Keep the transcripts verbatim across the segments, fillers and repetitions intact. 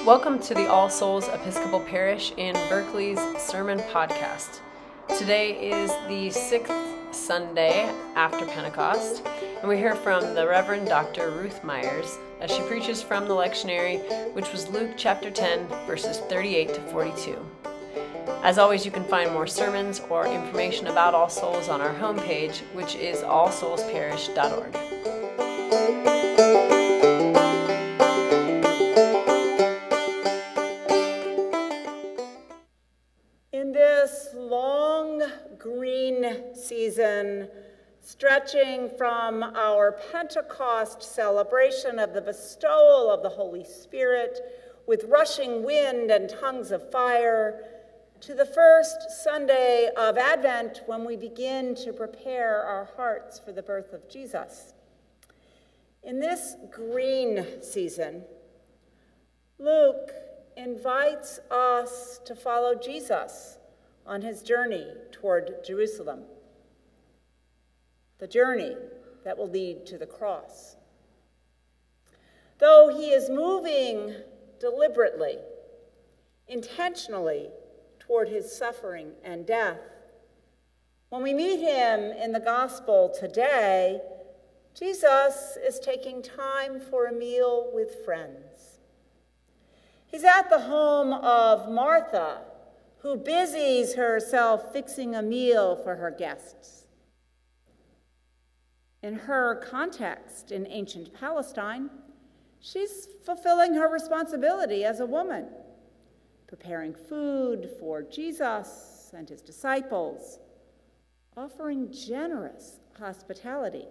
Welcome to the All Souls Episcopal Parish in Berkeley's Sermon Podcast. Today is the sixth Sunday after Pentecost, and we hear from the Reverend Doctor Ruth Myers as she preaches from the lectionary, which was Luke chapter ten, verses thirty-eight to forty-two. As always, you can find more sermons or information about All Souls on our homepage, which is all souls parish dot org. In this long green season, stretching from our Pentecost celebration of the bestowal of the Holy Spirit with rushing wind and tongues of fire, to the first Sunday of Advent when we begin to prepare our hearts for the birth of Jesus. In this green season, Luke invites us to follow Jesus on his journey toward Jerusalem, the journey that will lead to the cross. Though he is moving deliberately, intentionally toward his suffering and death, when we meet him in the gospel today, Jesus is taking time for a meal with friends. He's at the home of Martha, who busies herself fixing a meal for her guests. In her context in ancient Palestine, she's fulfilling her responsibility as a woman, preparing food for Jesus and his disciples, offering generous hospitality.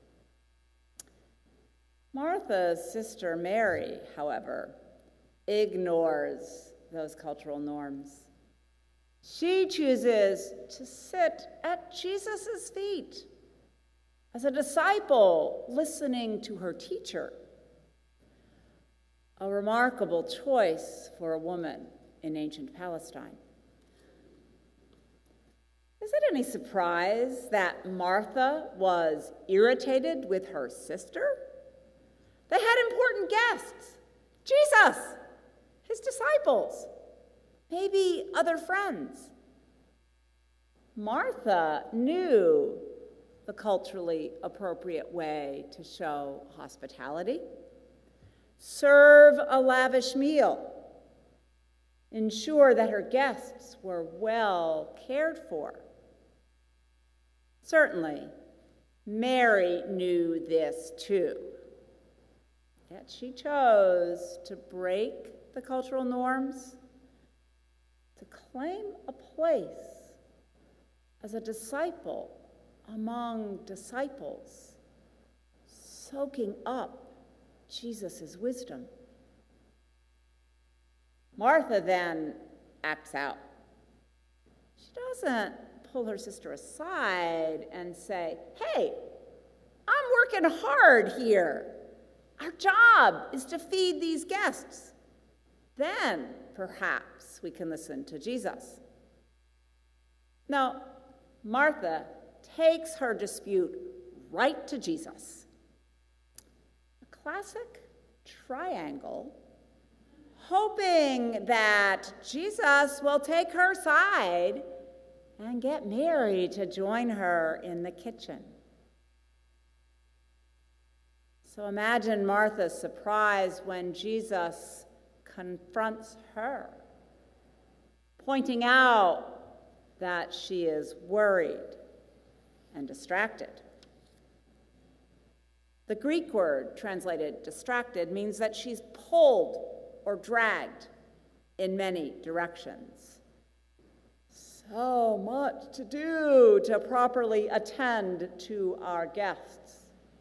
Martha's sister Mary, however, ignores those cultural norms. She chooses to sit at Jesus' feet as a disciple listening to her teacher. A remarkable choice for a woman in ancient Palestine. Is it any surprise that Martha was irritated with her sister? They had important guests, Jesus, his disciples, maybe other friends. Martha knew the culturally appropriate way to show hospitality. Serve a lavish meal. Ensure that her guests were well cared for. Certainly, Mary knew this too. Yet she chose to break the cultural norms, to claim a place as a disciple among disciples, soaking up Jesus' wisdom. Martha then acts out. She doesn't pull her sister aside and say, "Hey, I'm working hard here. Our job is to feed these guests. Then perhaps we can listen to Jesus." No, Martha takes her dispute right to Jesus. A classic triangle, hoping that Jesus will take her side and get Mary to join her in the kitchen. So imagine Martha's surprise when Jesus confronts her, pointing out that she is worried and distracted. The Greek word translated distracted means that she's pulled or dragged in many directions. So much to do to properly attend to our guests.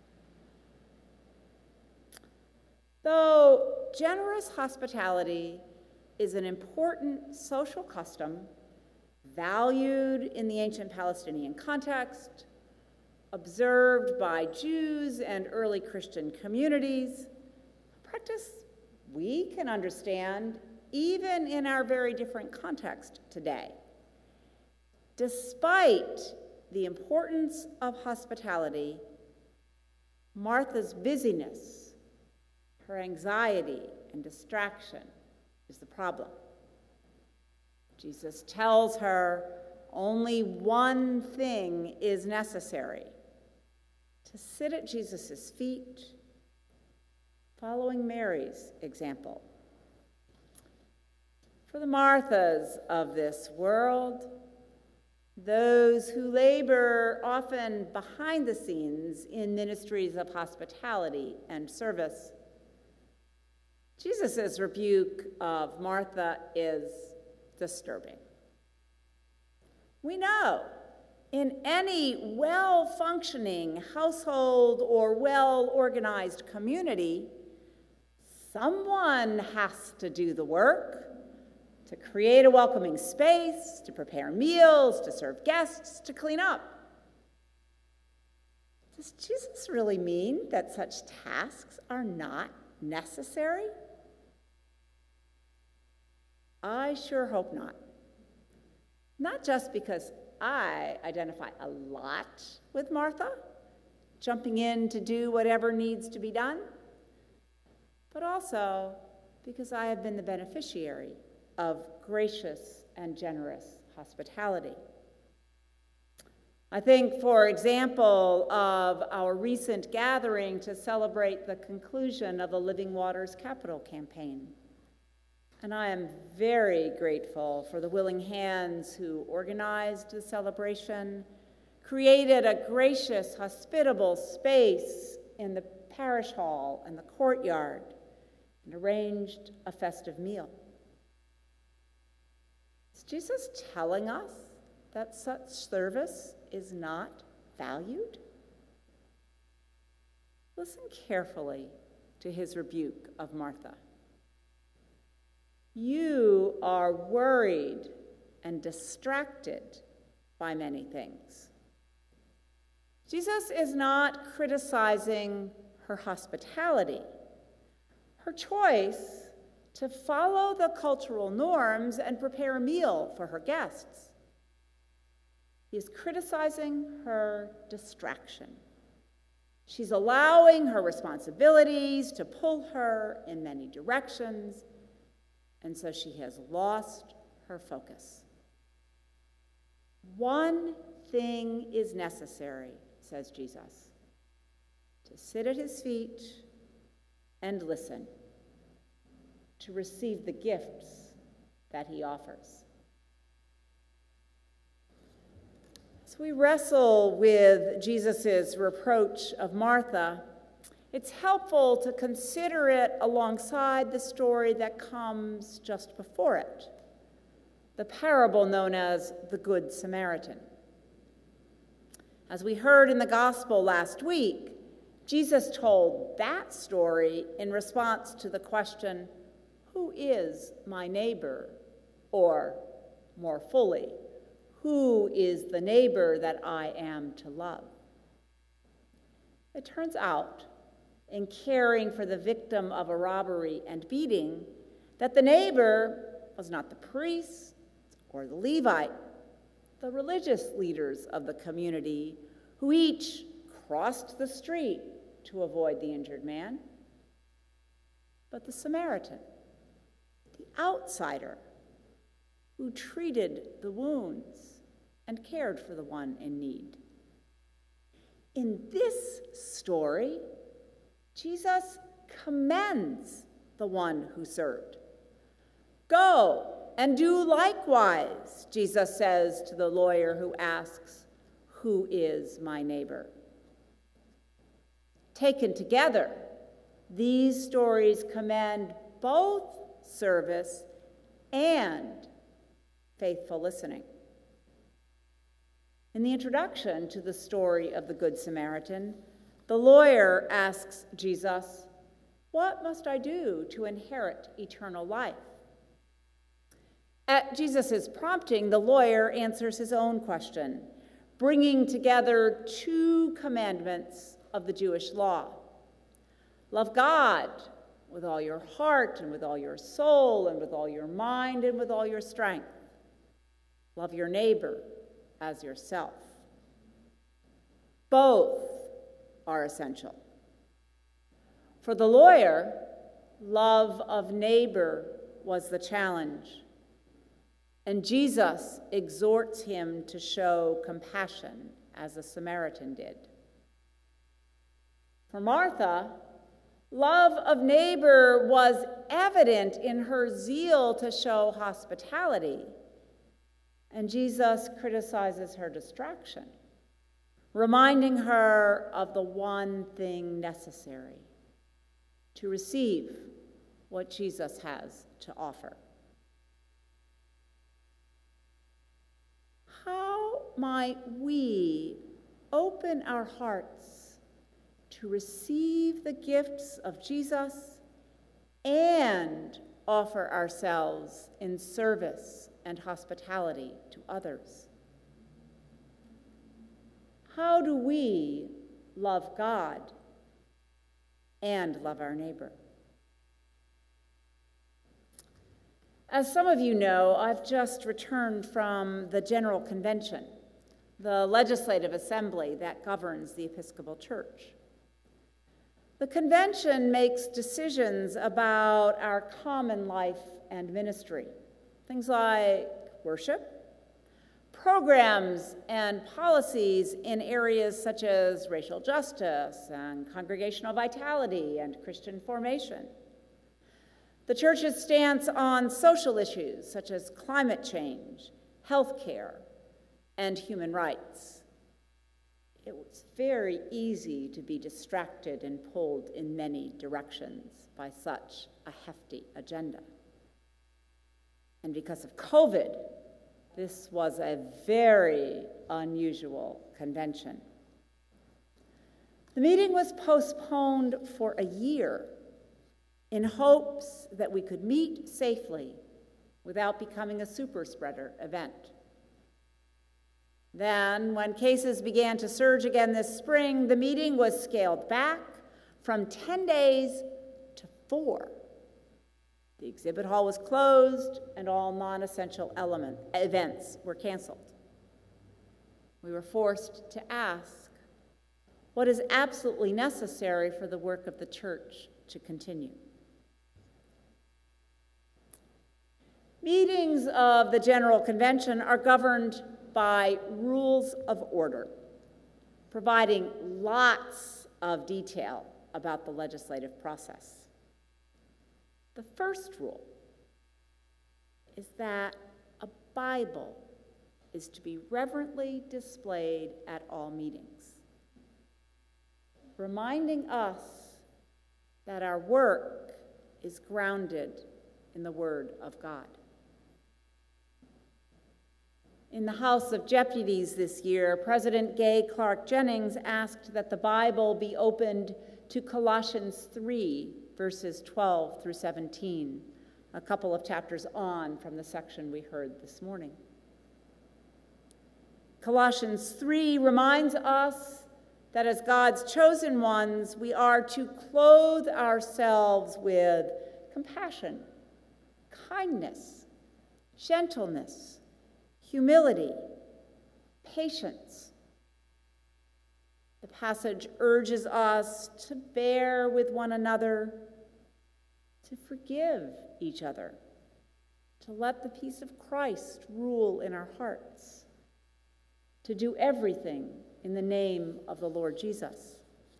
Though generous hospitality is an important social custom, valued in the ancient Palestinian context, observed by Jews and early Christian communities, a practice we can understand even in our very different context today. Despite the importance of hospitality, Martha's busyness, her anxiety and distraction, is the problem. Jesus tells her only one thing is necessary: to sit at Jesus' feet, following Mary's example. For the Marthas of this world, those who labor often behind the scenes in ministries of hospitality and service, Jesus' rebuke of Martha is disturbing. We know in any well-functioning household or well-organized community, someone has to do the work to create a welcoming space, to prepare meals, to serve guests, to clean up. Does Jesus really mean that such tasks are not necessary? I sure hope not. Not just because I identify a lot with Martha, jumping in to do whatever needs to be done, but also because I have been the beneficiary of gracious and generous hospitality. I think, for example, of our recent gathering to celebrate the conclusion of the Living Waters Capital campaign. And I am very grateful for the willing hands who organized the celebration, created a gracious, hospitable space in the parish hall and the courtyard, and arranged a festive meal. Is Jesus telling us that such service is not valued? Listen carefully to his rebuke of Martha. You are worried and distracted by many things. Jesus is not criticizing her hospitality, her choice to follow the cultural norms and prepare a meal for her guests. He is criticizing her distraction. She's allowing her responsibilities to pull her in many directions, and so she has lost her focus. One thing is necessary, says Jesus: to sit at his feet and listen, to receive the gifts that he offers. As we wrestle with Jesus' reproach of Martha, it's helpful to consider it alongside the story that comes just before it, the parable known as the Good Samaritan. As we heard in the gospel last week, Jesus told that story in response to the question, "Who is my neighbor?" Or, more fully, who is the neighbor that I am to love? It turns out, in caring for the victim of a robbery and beating, that the neighbor was not the priest or the Levite, the religious leaders of the community, who each crossed the street to avoid the injured man, but the Samaritan, the outsider, who treated the wounds and cared for the one in need. In this story, Jesus commends the one who served. "Go and do likewise," Jesus says to the lawyer who asks, "Who is my neighbor?" Taken together, these stories commend both service and faithful listening. In the introduction to the story of the Good Samaritan, the lawyer asks Jesus, "What must I do to inherit eternal life?" At Jesus' prompting, the lawyer answers his own question, bringing together two commandments of the Jewish law. Love God with all your heart and with all your soul and with all your mind and with all your strength. Love your neighbor as yourself. Both are essential. For the lawyer, love of neighbor was the challenge, and Jesus exhorts him to show compassion as the Samaritan did. For Martha, love of neighbor was evident in her zeal to show hospitality, and Jesus criticizes her distraction, reminding her of the one thing necessary: to receive what Jesus has to offer. How might we open our hearts to receive the gifts of Jesus and offer ourselves in service and hospitality to others? How do we love God and love our neighbor? As some of you know, I've just returned from the General Convention, the legislative assembly that governs the Episcopal Church. The convention makes decisions about our common life and ministry, things like worship, programs and policies in areas such as racial justice and congregational vitality and Christian formation. The church's stance on social issues such as climate change, health care, and human rights. It was very easy to be distracted and pulled in many directions by such a hefty agenda. And because of COVID, this was a very unusual convention. The meeting was postponed for a year in hopes that we could meet safely without becoming a super spreader event. Then, when cases began to surge again this spring, the meeting was scaled back from ten days to four. The exhibit hall was closed, and all non-essential element events were canceled. We were forced to ask, what is absolutely necessary for the work of the church to continue? Meetings of the General Convention are governed by rules of order, providing lots of detail about the legislative process. The first rule is that a Bible is to be reverently displayed at all meetings, reminding us that our work is grounded in the Word of God. In the House of Deputies this year, President Gay Clark Jennings asked that the Bible be opened to Colossians three, verses twelve through seventeen, a couple of chapters on from the section we heard this morning. Colossians three reminds us that as God's chosen ones, we are to clothe ourselves with compassion, kindness, gentleness, humility, patience. The passage urges us to bear with one another, to forgive each other, to let the peace of Christ rule in our hearts, to do everything in the name of the Lord Jesus.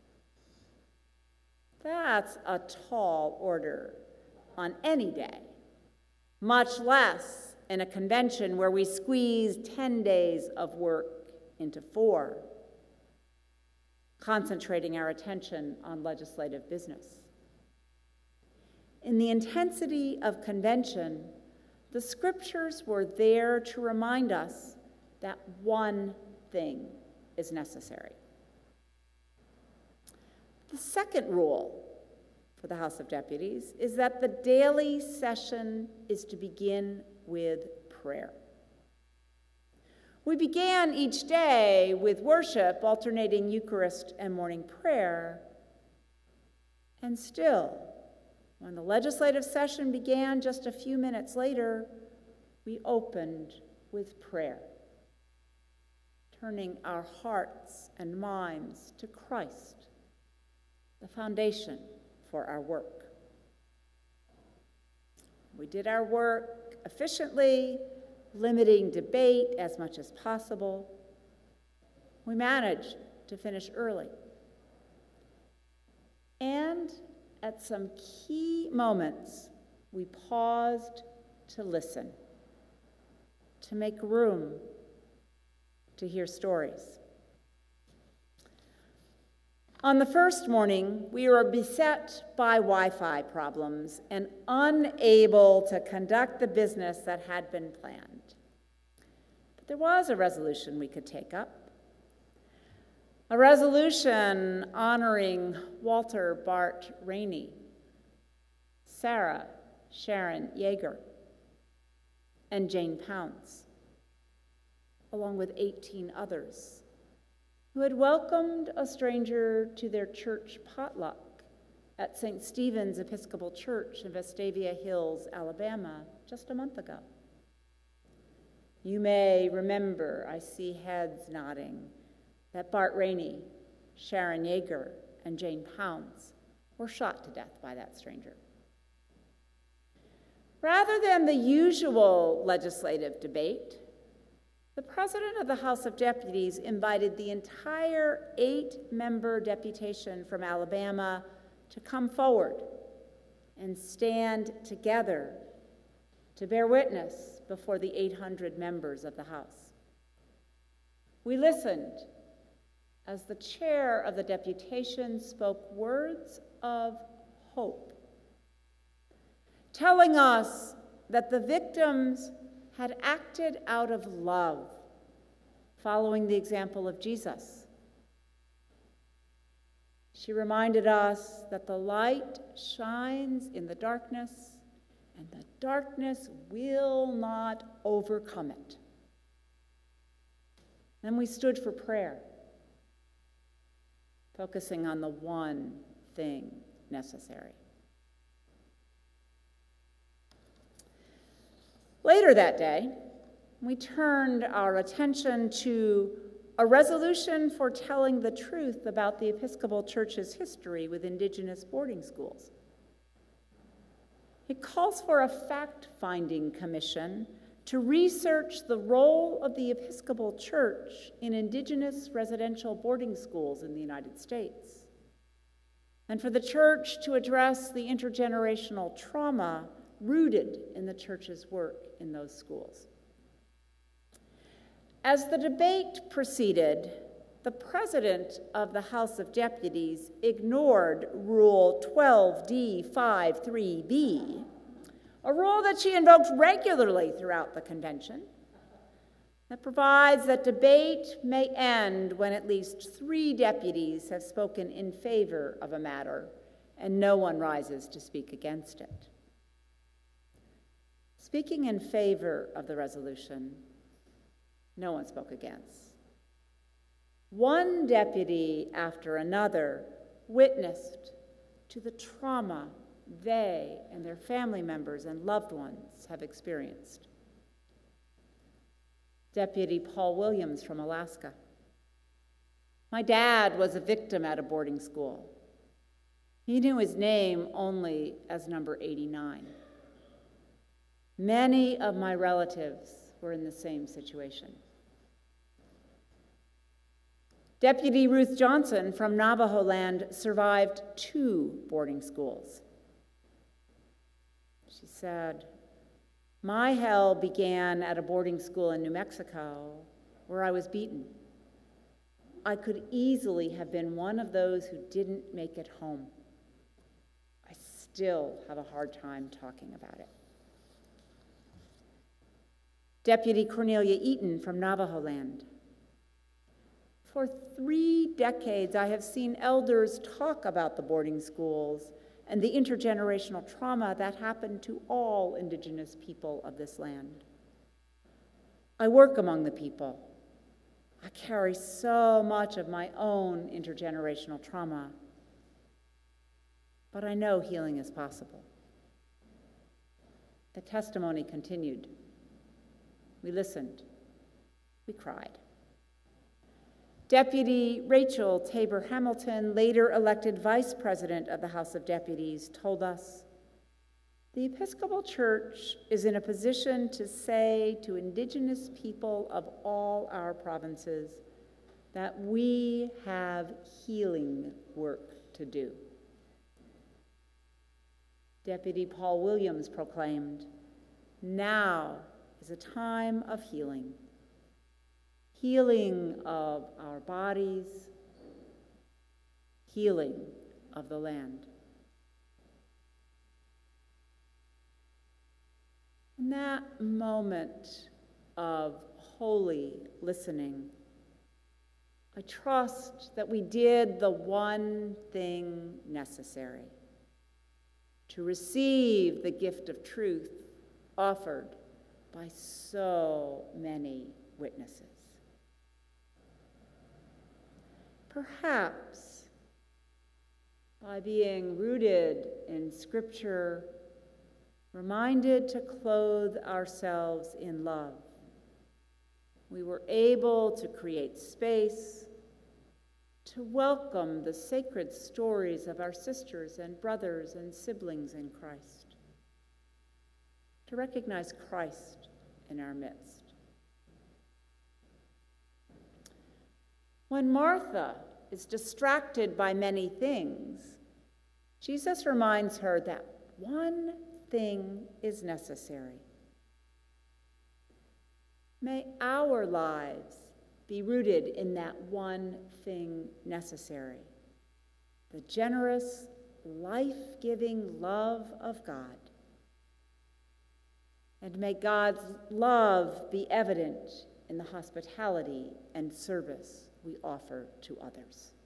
That's a tall order on any day, much less in a convention where we squeeze ten days of work into four, concentrating our attention on legislative business. In the intensity of convention, the scriptures were there to remind us that one thing is necessary. The second rule for the House of Deputies is that the daily session is to begin with prayer. We began each day with worship, alternating Eucharist and morning prayer. And still, when the legislative session began just a few minutes later, we opened with prayer, turning our hearts and minds to Christ, the foundation for our work. We did our work efficiently, limiting debate as much as possible. We managed to finish early. And at some key moments, we paused to listen, to make room to hear stories. On the first morning, we were beset by Wi-Fi problems and unable to conduct the business that had been planned. But there was a resolution we could take up. A resolution honoring Walter Bart Rainey, Sarah Sharon Yeager, and Jane Pounds, along with eighteen others, who had welcomed a stranger to their church potluck at Saint Stephen's Episcopal Church in Vestavia Hills, Alabama, just a month ago. You may remember, I see heads nodding, that Bart Rainey, Sharon Yeager, and Jane Pounds were shot to death by that stranger. Rather than the usual legislative debate, the President of the House of Deputies invited the entire eight-member deputation from Alabama to come forward and stand together to bear witness before the eight hundred members of the House. We listened as the chair of the deputation spoke words of hope, telling us that the victims had acted out of love, following the example of Jesus. She reminded us that the light shines in the darkness, and the darkness will not overcome it. Then we stood for prayer, focusing on the one thing necessary. Later that day, we turned our attention to a resolution for telling the truth about the Episcopal Church's history with indigenous boarding schools. It calls for a fact-finding commission to research the role of the Episcopal Church in indigenous residential boarding schools in the United States, and for the Church to address the intergenerational trauma rooted in the Church's work in those schools. As the debate proceeded, the President of the House of Deputies ignored Rule twelve D five three B, a rule that she invoked regularly throughout the convention, that provides that debate may end when at least three deputies have spoken in favor of a matter and no one rises to speak against it. Speaking in favor of the resolution, no one spoke against. One deputy after another witnessed to the trauma they and their family members and loved ones have experienced. Deputy Paul Williams from Alaska. My dad was a victim at a boarding school. He knew his name only as number eighty-nine. Many of my relatives were in the same situation. Deputy Ruth Johnson from Navajo Land survived two boarding schools. She said, "My hell began at a boarding school in New Mexico where I was beaten. I could easily have been one of those who didn't make it home. I still have a hard time talking about it." Deputy Cornelia Eaton from Navajo Land. For three decades, I have seen elders talk about the boarding schools and the intergenerational trauma that happened to all indigenous people of this land. I work among the people. I carry so much of my own intergenerational trauma, but I know healing is possible. The testimony continued. We listened. We cried. Deputy Rachel Tabor Hamilton, later elected Vice President of the House of Deputies, told us, The Episcopal Church is in a position to say to Indigenous people of all our provinces that we have healing work to do. Deputy Paul Williams proclaimed, "Now is a time of healing, healing of our bodies, healing of the land." In that moment of holy listening, I trust that we did the one thing necessary to receive the gift of truth offered by so many witnesses. Perhaps by being rooted in Scripture, reminded to clothe ourselves in love, we were able to create space to welcome the sacred stories of our sisters and brothers and siblings in Christ, to recognize Christ in our midst. When Martha is distracted by many things, Jesus reminds her that one thing is necessary. May our lives be rooted in that one thing necessary, the generous, life-giving love of God. And may God's love be evident in the hospitality and service we offer to others.